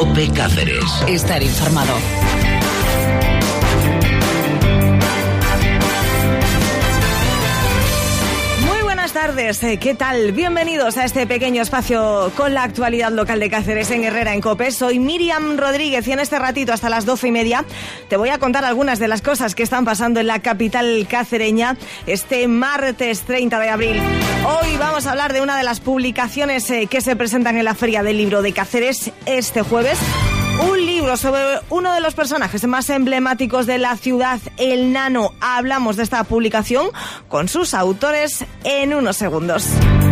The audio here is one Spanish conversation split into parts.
COPE Cáceres. Estar informado. Buenas tardes, ¿qué tal? Bienvenidos a este pequeño espacio con la actualidad local de Cáceres en Herrera en COPE. Soy Miriam Rodríguez y en este ratito hasta las 12:30 te voy a contar algunas de las cosas que están pasando en la capital cacereña este martes 30 de abril. Hoy vamos a hablar de una de las publicaciones que se presentan en la Feria del Libro de Cáceres este jueves. Un libro sobre uno de los personajes más emblemáticos de la ciudad, el Nano. Hablamos de esta publicación con sus autores en unos segundos.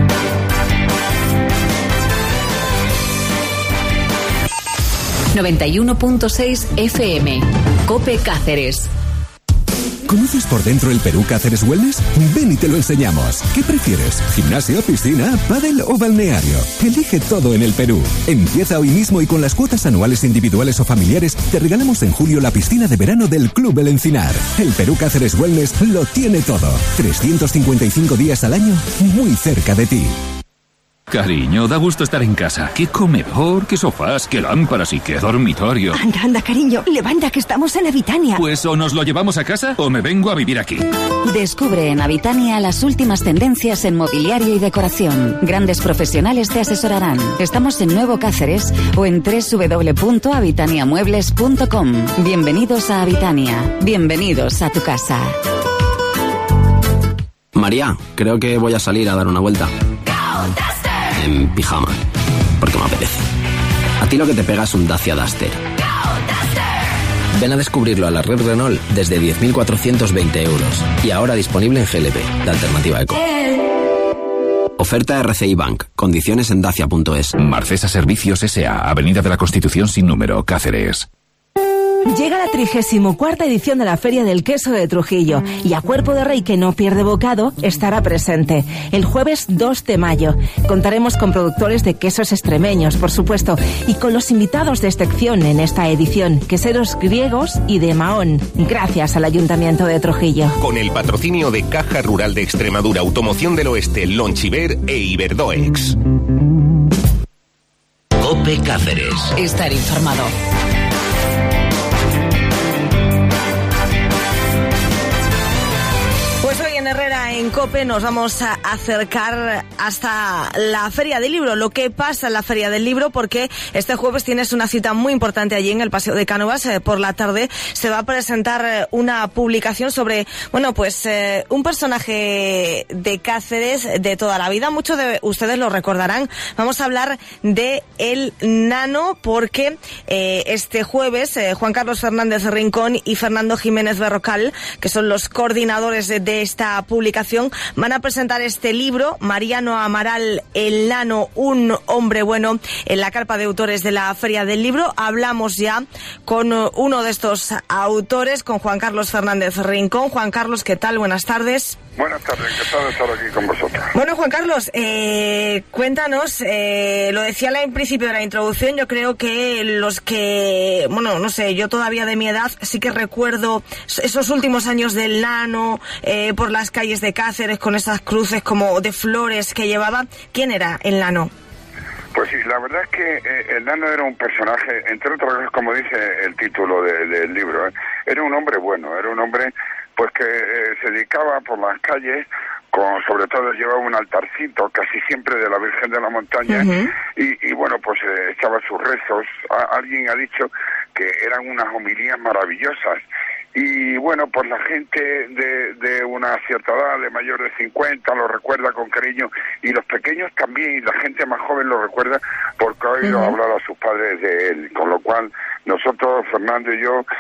...91.6 FM... COPE Cáceres. ¿Conoces por dentro el Perú Cáceres Wellness? Ven y te lo enseñamos. ¿Qué prefieres? ¿Gimnasio, piscina, pádel o balneario? Elige todo en el Perú. Empieza hoy mismo y con las cuotas anuales individuales o familiares te regalamos en julio la piscina de verano del Club El Encinar. El Perú Cáceres Wellness lo tiene todo. 355 días al año, muy cerca de ti. Cariño, da gusto estar en casa. Qué comedor, qué sofás, qué lámparas y qué dormitorio. Anda, anda, cariño, levanta que estamos en Habitania. Pues o nos lo llevamos a casa o me vengo a vivir aquí. Descubre en Habitania las últimas tendencias en mobiliario y decoración. Grandes profesionales te asesorarán. Estamos en Nuevo Cáceres o en www.habitaniamuebles.com. Bienvenidos a Habitania. Bienvenidos a tu casa. María, creo que voy a salir a dar una vuelta. En pijama, porque me apetece. A ti lo que te pega es un Dacia Duster. Ven a descubrirlo a la red Renault desde 10.420 euros. Y ahora disponible en GLP, la alternativa eco. Oferta RCI Bank. Condiciones en dacia.es. Marcesa Servicios S.A., Avenida de la Constitución sin número, Cáceres. Llega la 34ª edición de la Feria del Queso de Trujillo y a Cuerpo de Rey, que no pierde bocado, estará presente. El jueves 2 de mayo contaremos con productores de quesos extremeños, por supuesto, y con los invitados de excepción en esta edición, queseros griegos y de Mahón, gracias al Ayuntamiento de Trujillo. Con el patrocinio de Caja Rural de Extremadura, Automoción del Oeste, Lonchiver e Iberdoex. COPE Cáceres. Estar informado. En Herrera en COPE nos vamos a acercar hasta la Feria del Libro, lo que pasa en la Feria del Libro, porque este jueves tienes una cita muy importante allí en el Paseo de Cánovas. Por la tarde se va a presentar una publicación sobre, bueno, pues un personaje de Cáceres de toda la vida. Muchos de ustedes lo recordarán. Vamos a hablar de el Nano, porque este jueves Juan Carlos Fernández Rincón y Fernando Jiménez Berrocal, que son los coordinadores de esta publicación, van a presentar este libro, Mariano Amaral, el Nano, un hombre bueno, en la carpa de autores de la Feria del Libro. Hablamos ya con uno de estos autores, con Juan Carlos Fernández Rincón. Juan Carlos, ¿qué tal? Buenas tardes. Buenas tardes, encantado de estar aquí con vosotros. Bueno, Juan Carlos, cuéntanos, lo decía en principio de la introducción, yo creo que los que, bueno, no sé, yo todavía de mi edad sí que recuerdo esos últimos años del Nano, por las calles de Cáceres con esas cruces como de flores que llevaba. ¿Quién era el Nano? Pues sí, la verdad es que el Nano era un personaje, entre otras cosas, como dice el título del libro, era un hombre bueno, era un hombre pues que se dedicaba por las calles, sobre todo llevaba un altarcito casi siempre de la Virgen de la Montaña, y bueno, pues echaba sus rezos. Alguien ha dicho que eran unas homilías maravillosas. Y bueno, pues la gente de una cierta edad, de mayor de 50, lo recuerda con cariño, y los pequeños también, y la gente más joven lo recuerda porque ha oído hablar a sus padres de él, con lo cual nosotros, Fernando y yo,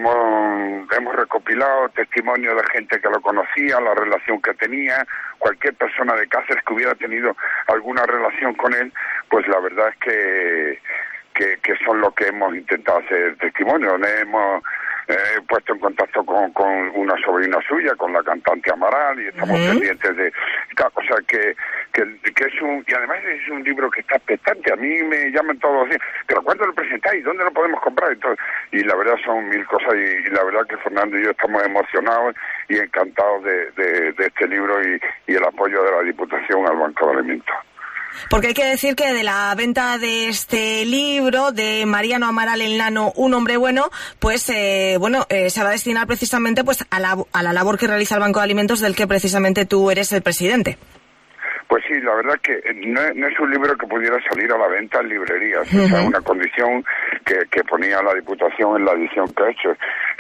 hemos recopilado testimonios de gente que lo conocía, la relación que tenía, cualquier persona de Cáceres que hubiera tenido alguna relación con él, pues la verdad es que son lo que hemos intentado hacer testimonio. Hemos puesto en contacto con una sobrina suya, con la cantante Amaral, y estamos pendientes de... O sea, que es un... Y además es un libro que está expectante. A mí me llaman todos los días, ¿pero cuándo lo presentáis? ¿Dónde lo podemos comprar? Y la verdad son mil cosas, y la verdad que Fernando y yo estamos emocionados y encantados de este libro y el apoyo de la Diputación al Banco de Alimentos. Porque hay que decir que de la venta de este libro de Mariano Amaral el Nano, Un hombre bueno, pues se va a destinar precisamente pues a la labor que realiza el Banco de Alimentos, del que precisamente tú eres el presidente. Pues sí, la verdad que no es un libro que pudiera salir a la venta en librerías. O sea, una condición que ponía la Diputación en la edición que ha hecho.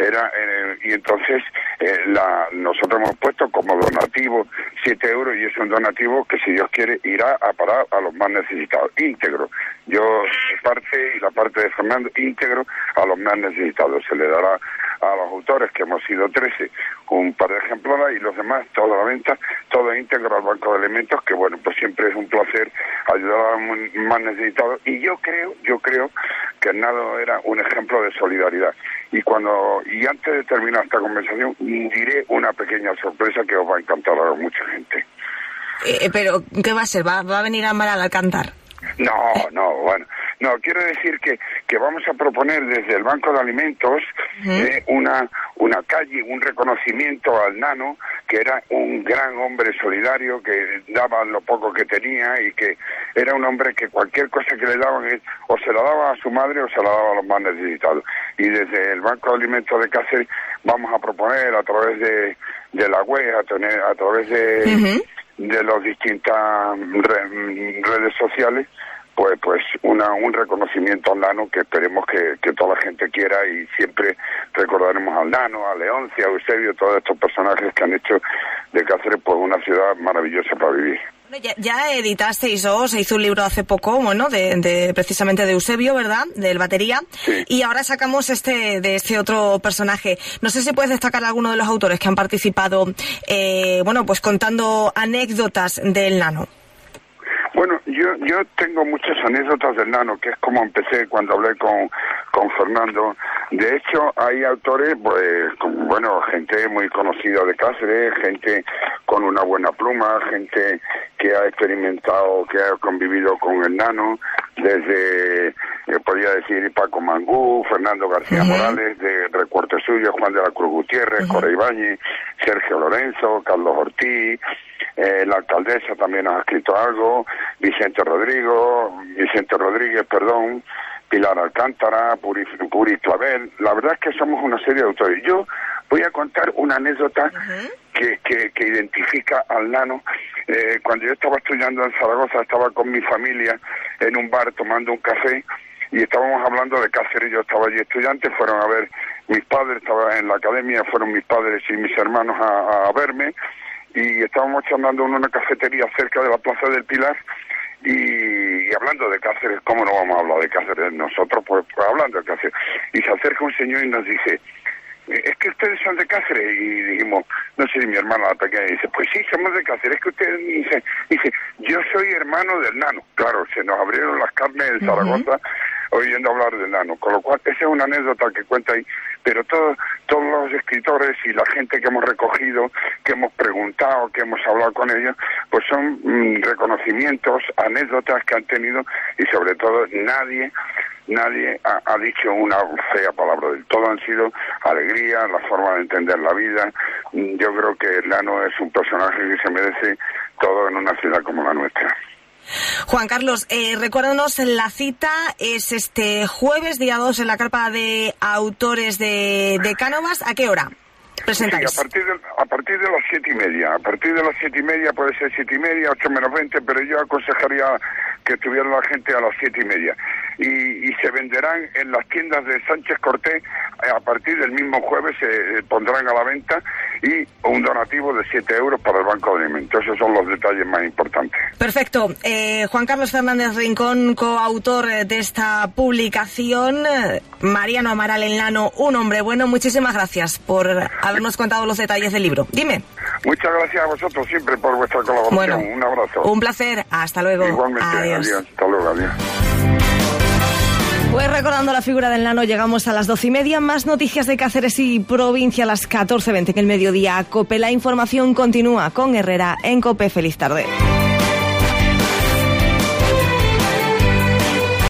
Y entonces nosotros hemos puesto como donativo 7 euros, y es un donativo que, si Dios quiere, irá a parar a los más necesitados, íntegro. Yo, mi parte y la parte de Fernando, íntegro a los más necesitados. Se le dará a los autores, que hemos sido 13, un par de ejemplares, y los demás, toda la venta, todo íntegro al Banco de Alimentos, que bueno, pues siempre es un placer ayudar a los más necesitados. Y yo creo que el Nano era un ejemplo de solidaridad. Y antes de terminar esta conversación, diré una pequeña sorpresa que os va a encantar a mucha gente. Pero, ¿qué va a ser? ¿Va a venir Amaral a cantar? No, quiero decir que vamos a proponer desde el Banco de Alimentos una calle, un reconocimiento al Nano, que era un gran hombre solidario, que daba lo poco que tenía, y que era un hombre que cualquier cosa que le daban, o se la daba a su madre o se la daba a los más necesitados. Y desde el Banco de Alimentos de Cáceres vamos a proponer, a través de la web, a través de las distintas redes sociales, pues un reconocimiento al Nano, que esperemos que toda la gente quiera, y siempre recordaremos al Nano, a Leoncia, a Eusebio, todos estos personajes que han hecho de Cáceres pues una ciudad maravillosa para vivir. Ya editasteis, se hizo un libro hace poco, precisamente de Eusebio, ¿verdad? Del batería. Sí. Y ahora sacamos de este otro personaje. No sé si puedes destacar a alguno de los autores que han participado, pues contando anécdotas del Nano. Bueno, yo tengo muchas anécdotas del Nano, que es como empecé cuando hablé con Fernando. De hecho, hay autores, gente muy conocida de Cáceres, gente con una buena pluma, gente que ha experimentado, que ha convivido con el Nano, desde, podría decir, Paco Mangú, Fernando García Morales, de Recuerdo Suyo, Juan de la Cruz Gutiérrez, Cora Ibáñez, Sergio Lorenzo, Carlos Ortiz, la alcaldesa también ha escrito algo, Vicente Rodríguez, Pilar Alcántara, Puri Clavel. La verdad es que somos una serie de autores. Yo voy a contar una anécdota que identifica al Nano. Cuando yo estaba estudiando en Zaragoza, estaba con mi familia en un bar tomando un café, y estábamos hablando de Cáceres. Yo estaba allí estudiante, fueron a ver mis padres, estaba en la academia, fueron mis padres y mis hermanos a verme, y estábamos charlando en una cafetería cerca de la Plaza del Pilar, y hablando de Cáceres. ¿Cómo no vamos a hablar de Cáceres nosotros? Pues hablando de Cáceres. Y se acerca un señor y nos dice: ¿es que ustedes son de Cáceres? Y dijimos, no sé, mi hermana la pequeña dice: pues sí, somos de Cáceres. Es que ustedes dice, yo soy hermano del Nano. Claro, se nos abrieron las carnes en Zaragoza oyendo hablar del Nano, con lo cual esa es una anécdota que cuenta ahí. Pero todos los escritores y la gente que hemos recogido, que hemos preguntado, que hemos hablado con ellos, pues son reconocimientos, anécdotas que han tenido, y sobre todo nadie ha dicho una fea palabra del todo. Han sido alegría, la forma de entender la vida. Yo creo que el Nano es un personaje que se merece todo en una ciudad como la nuestra. Juan Carlos, recuérdanos, la cita es este jueves, día 2, en la carpa de autores de Cánovas. ¿A qué hora presentáis? Sí, a partir de las 7:30. A partir de las 7:30, puede ser 7:30, 8 menos 20, pero yo aconsejaría que estuviera la gente a las 7:30. Y se venderán en las tiendas de Sánchez Cortés. A partir del mismo jueves se pondrán a la venta, y un donativo de 7 euros para el Banco de Alimentos. Esos son los detalles más importantes. Perfecto. Juan Carlos Fernández Rincón, coautor de esta publicación. Mariano Amaral el Nano, Un hombre bueno. Muchísimas gracias por habernos contado los detalles del libro. Dime. Muchas gracias a vosotros siempre por vuestra colaboración. Bueno, un abrazo. Un placer. Hasta luego. Igualmente. Adiós. Hasta luego. Adiós. Pues recordando la figura del Nano, llegamos a las 12:30. Más noticias de Cáceres y provincia a las 14:20 en el mediodía. COPE, la información continúa con Herrera en COPE. Feliz tarde.